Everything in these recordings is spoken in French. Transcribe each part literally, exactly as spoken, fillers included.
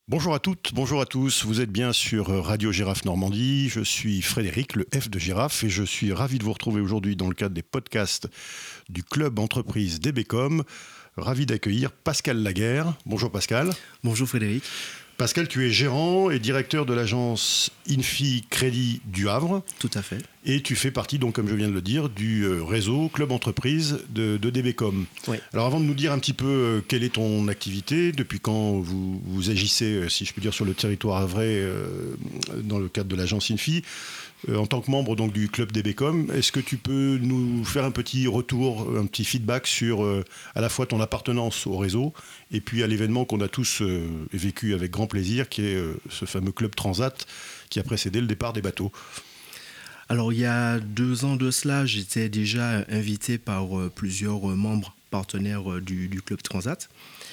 Bonjour à toutes, bonjour à tous, vous êtes bien sur Radio Girafe Normandie, je suis Frédéric, le F de Girafe, et je suis ravi de vous retrouver aujourd'hui dans le cadre des podcasts du club entreprise D B C O M. Ravi d'accueillir Pascal Laguerre. Bonjour Pascal. Bonjour Frédéric. Pascal, tu es gérant et directeur de l'agence Infi Crédit du Havre. Tout à fait. Et tu fais partie, donc, comme je viens de le dire, du réseau Club Entreprise de, de D B C O M. Oui. Alors avant de nous dire un petit peu quelle est ton activité, depuis quand vous, vous agissez, si je puis dire, sur le territoire havrais euh, dans le cadre de l'agence Infi, euh, en tant que membre donc, du club D B C O M, est-ce que tu peux nous faire un petit retour, un petit feedback sur euh, à la fois ton appartenance au réseau et puis à l'événement qu'on a tous euh, vécu avec grand plaisir, qui est euh, ce fameux club Transat qui a précédé le départ des bateaux? Alors, il y a deux ans de cela, j'étais déjà invité par euh, plusieurs membres partenaires euh, du, du Club Transat.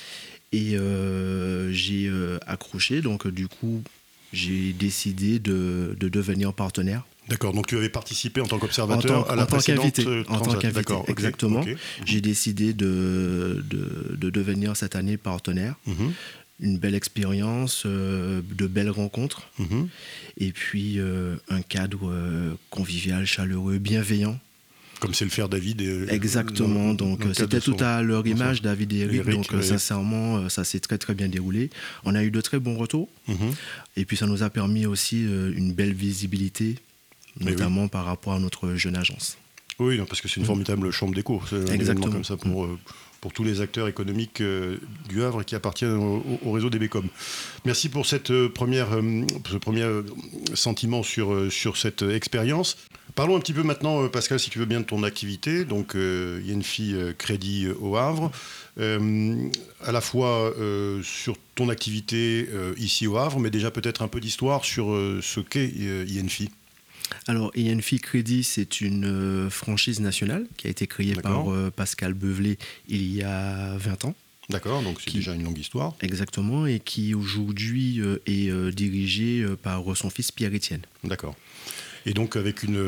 Et euh, j'ai euh, accroché, donc du coup, j'ai décidé de, de devenir partenaire. D'accord, donc tu avais participé en tant qu'observateur en tant, à la en tant précédente Transat. En tant qu'invité, D'accord, exactement. Okay, okay. J'ai décidé de, de, de devenir cette année partenaire. Mm-hmm. Une belle expérience, euh, de belles rencontres, mmh. et puis euh, un cadre euh, convivial, chaleureux, bienveillant. Comme c'est le faire David et Exactement, dans, donc dans c'était tout à leur image, David et Eric, Eric donc oui. sincèrement, ça s'est très très bien déroulé. On a eu de très bons retours, mmh. et puis ça nous a permis aussi euh, une belle visibilité, notamment oui. par rapport à notre jeune agence. Oui, non, parce que c'est une mmh. formidable chambre d'écho, c'est un événement comme ça pour... Mmh. pour tous les acteurs économiques euh, du Havre qui appartiennent au, au réseau D B C O M. Merci pour cette euh, première, euh, ce premier euh, sentiment sur, euh, sur cette euh, expérience. Parlons un petit peu maintenant, euh, Pascal, si tu veux bien, de ton activité. Donc, euh, Infi euh, Crédit au Havre. Euh, à la fois euh, sur ton activité euh, ici au Havre, mais déjà peut-être un peu d'histoire sur euh, ce qu'est euh, Infi. Alors, Infi Crédit, c'est une euh, franchise nationale qui a été créée D'accord. par euh, Pascal Beuvelet il y a vingt ans. D'accord, donc c'est qui, déjà une longue histoire. Exactement, et qui aujourd'hui euh, est euh, dirigée euh, par son fils Pierre-Étienne. D'accord. Et donc avec une,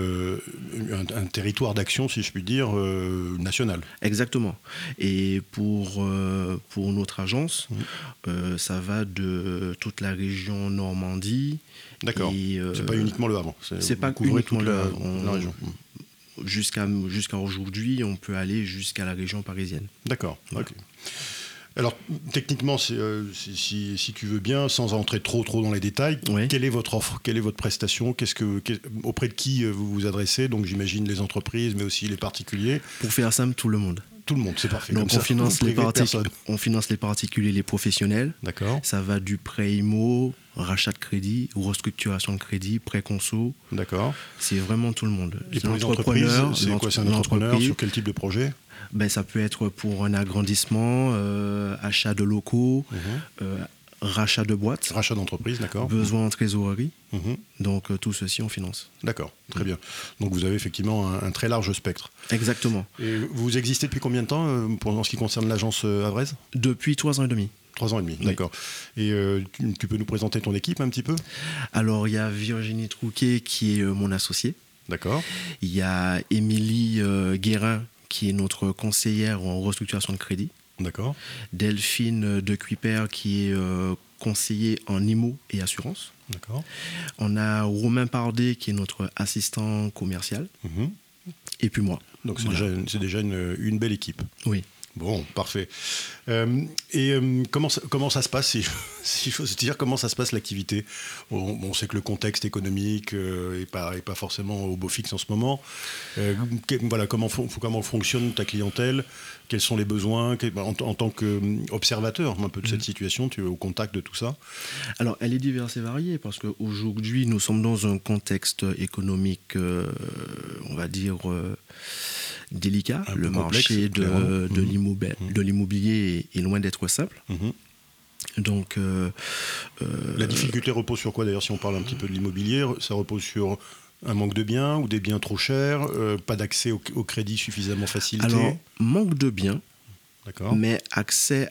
un, un territoire d'action, si je puis dire, euh, national. Exactement. Et pour, euh, pour notre agence, mmh. euh, ça va de toute la région Normandie. D'accord. Et, euh, c'est pas uniquement le Havre. C'est, c'est pas uniquement le Havre. On, la région. Jusqu'à, jusqu'à aujourd'hui, on peut aller jusqu'à la région parisienne. D'accord. Voilà. Okay. Alors, techniquement, c'est, euh, c'est, si, si tu veux bien, sans entrer trop, trop dans les détails, oui. quelle est votre offre? Quelle est votre prestation? Qu'est-ce que, qu'est, auprès de qui vous vous adressez? Donc, j'imagine les entreprises, mais aussi les particuliers. Pour faire simple, tout le monde. Tout le monde, c'est parfait. Donc, Comme on, ça, finance les partic- on finance les particuliers, les professionnels. D'accord. Ça va du prêt immo, rachat de crédit, restructuration de crédit, prêt conso. D'accord. C'est vraiment tout le monde. Et pour les entreprises, c'est quoi? C'est un entrepreneur sur quel type de projet? Ben, ça peut être pour un agrandissement, euh, achat de locaux, mmh. euh, rachat de boîtes. Rachat d'entreprise, d'accord. Besoin en trésorerie. Mmh. Donc, euh, tout ceci, on finance. D'accord, très mmh. bien. Donc, vous avez effectivement un, un très large spectre. Exactement. Et vous existez depuis combien de temps euh, pour, en ce qui concerne l'agence euh, havraise? Depuis trois ans et demi. Trois ans et demi, oui. D'accord. Et euh, tu, tu peux nous présenter ton équipe un petit peu? Alors, il y a Virginie Trouquet qui est euh, mon associée. D'accord. Il y a Émilie euh, Guérin qui est notre conseillère en restructuration de crédit. D'accord. Delphine de Cuiper qui est euh, conseiller en I M O et assurance. D'accord. On a Romain Pardet qui est notre assistant commercial. Mmh. Et puis moi. Donc c'est voilà. déjà, c'est déjà une, une belle équipe. Oui. Bon, parfait. Euh, et euh, comment, ça, comment ça se passe, si, si je veux dire, comment ça se passe l'activité? on, on sait que le contexte économique n'est euh, pas, pas forcément au beau fixe en ce moment. Euh, que, voilà, comment, comment fonctionne ta clientèle? Quels sont les besoins en, en tant qu'observateur un peu de cette mmh. situation? Tu es au contact de tout ça? Alors, elle est diverse et variée parce qu'aujourd'hui, nous sommes dans un contexte économique, euh, on va dire... Euh, délicat. Un le marché de, de, mmh. l'immobilier, mmh. de l'immobilier est, est loin d'être simple. Mmh. Donc, euh, euh, la difficulté repose sur quoi d'ailleurs? Si on parle un petit peu de l'immobilier, ça repose sur un manque de biens ou des biens trop chers, euh, pas d'accès au, au crédit suffisamment facilité? Alors, manque de biens, D'accord. mais accès,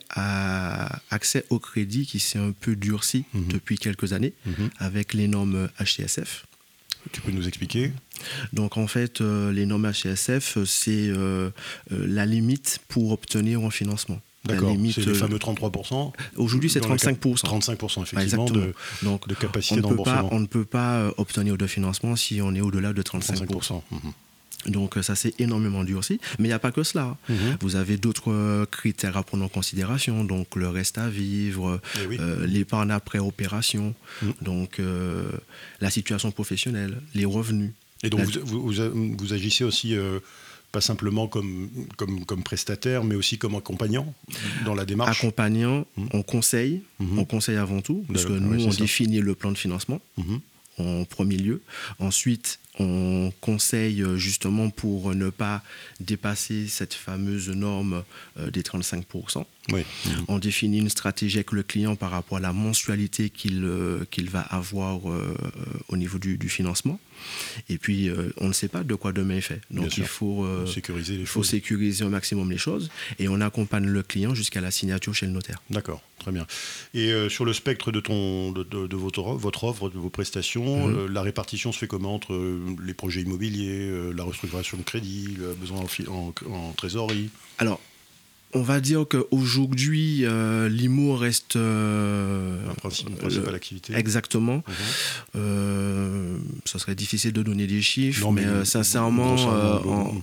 à, accès au crédit qui s'est un peu durci mmh. depuis quelques années mmh. avec les normes H T S F. Tu peux nous expliquer? Donc en fait, euh, les normes H T S F, c'est euh, euh, la limite pour obtenir un financement. D'accord, limite, c'est les fameux trente-trois pour cent. Aujourd'hui, c'est trente-cinq pour cent. trente-cinq pour cent, effectivement, de, Donc, de capacité d'emboursement. On ne peut pas obtenir de financement si on est au-delà de trente-cinq pour cent. trente-cinq pour cent. Mmh. Donc ça s'est énormément durci, mais il n'y a pas que cela. Mmh. Vous avez d'autres critères à prendre en considération, donc le reste à vivre, oui. euh, l'épargne après opération, mmh. donc euh, la situation professionnelle, les revenus. Et donc la... vous, vous, vous agissez aussi euh, pas simplement comme, comme, comme prestataire, mais aussi comme accompagnant dans la démarche. Accompagnant, mmh. on conseille, mmh. on conseille avant tout, parce que nous, oui, on ça. définit le plan de financement. Mmh. En premier lieu. Ensuite, on conseille justement pour ne pas dépasser cette fameuse norme des trente-cinq pour cent. Oui. Mmh. On définit une stratégie avec le client par rapport à la mensualité qu'il, euh, qu'il va avoir euh, au niveau du, du financement. Et puis, euh, on ne sait pas de quoi demain est fait. Donc, il faut, euh, sécuriser les faut choses. sécuriser au maximum les choses. Et on accompagne le client jusqu'à la signature chez le notaire. D'accord, très bien. Et euh, sur le spectre de, ton, de, de, de votre, votre offre, de vos prestations, mmh. euh, la répartition se fait comment entre euh, les projets immobiliers, euh, la restructuration de crédit, le besoin en, en, en trésorerie? Alors, on va dire qu'aujourd'hui, euh, l'I M O reste... Euh, un principe, une principale activité. Exactement. Mmh. Euh, ça serait difficile de donner des chiffres, non, mais, mais euh, sincèrement... Euh, en,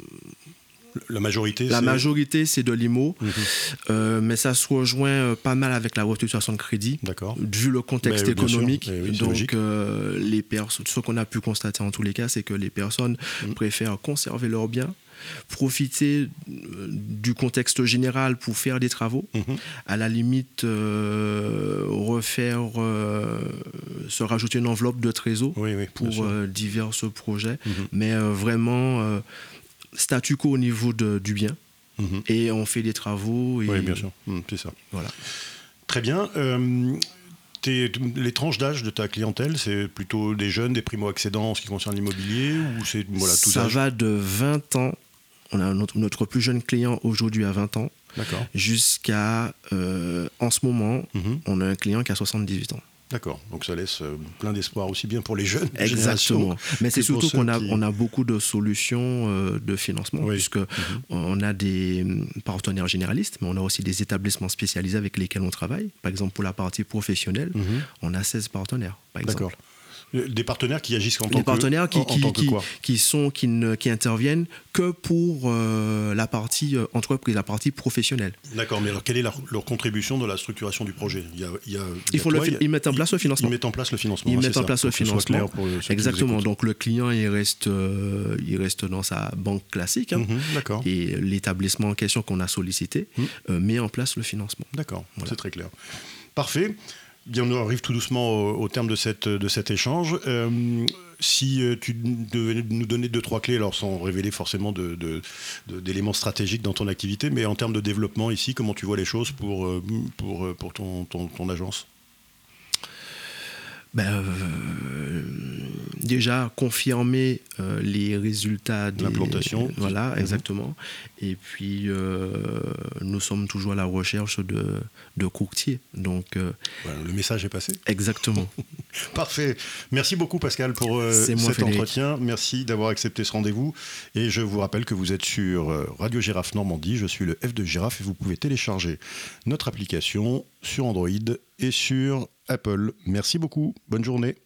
la majorité, La c'est... majorité, c'est de l'I M O, mmh. euh, mais ça se rejoint pas mal avec la restructuration de crédit, D'accord. vu le contexte mais, économique. Oui, donc, euh, les pers- ce qu'on a pu constater en tous les cas, c'est que les personnes mmh. préfèrent conserver leurs biens, profiter du contexte général pour faire des travaux, mmh. à la limite euh, refaire, euh, se rajouter une enveloppe de trésor oui, oui, pour euh, divers projets, mmh. mais euh, vraiment euh, statu quo au niveau de, du bien, mmh. et on fait des travaux. Et... Oui, bien sûr, mmh, c'est ça. Voilà. Très bien. Euh... T'es, les tranches d'âge de ta clientèle, c'est plutôt des jeunes, des primo-accédants en ce qui concerne l'immobilier, ou c'est voilà, tout ça âge? Va de vingt ans, on a notre, notre plus jeune client aujourd'hui à vingt ans, D'accord. jusqu'à, euh, en ce moment, mm-hmm. on a un client qui a soixante-dix-huit ans. D'accord, donc ça laisse plein d'espoir aussi bien pour les jeunes. Exactement, mais c'est surtout qu'on a, qui... on a beaucoup de solutions euh, de financement, oui. puisque mm-hmm. on a des partenaires généralistes, mais on a aussi des établissements spécialisés avec lesquels on travaille. Par exemple, pour la partie professionnelle, mm-hmm. on a seize partenaires, par exemple. D'accord. Des partenaires qui agissent en tant des que... partenaires qui, en, qui, en tant que qui, quoi qui, sont, qui, ne, qui interviennent que pour euh, la partie euh, entreprise, la partie professionnelle. D'accord, mais alors quelle est leur, leur contribution dans la structuration du projet? il y a, il y a, ils, font toi, le, il y a, ils mettent en place le financement. Ils mettent en place le financement. Ils hein, mettent en place ça, le financement. Pour le, exactement, donc le client il reste, euh, il reste dans sa banque classique, hein, mmh, d'accord. et l'établissement en question qu'on a sollicité mmh. euh, met en place le financement. D'accord, voilà. C'est très clair. Parfait. Bien, on arrive tout doucement au, au terme de, cette, de cet échange. Euh, si euh, tu devais nous donner deux, trois clés, alors sans révéler forcément de, de, de, d'éléments stratégiques dans ton activité, mais en termes de développement ici, comment tu vois les choses pour, pour, pour ton, ton, ton agence? Ben, euh, déjà confirmer euh, les résultats de l'implantation. Euh, voilà, mmh. exactement. Et puis euh, nous sommes toujours à la recherche de, de courtiers. Donc euh, voilà, le message est passé. Exactement. Parfait. Merci beaucoup Pascal pour euh, cet moi, entretien. Merci d'avoir accepté ce rendez-vous. Et je vous rappelle que vous êtes sur Radio Girafe Normandie. Je suis le F de Girafe et vous pouvez télécharger notre application sur Android et sur Apple. Merci beaucoup. Bonne journée.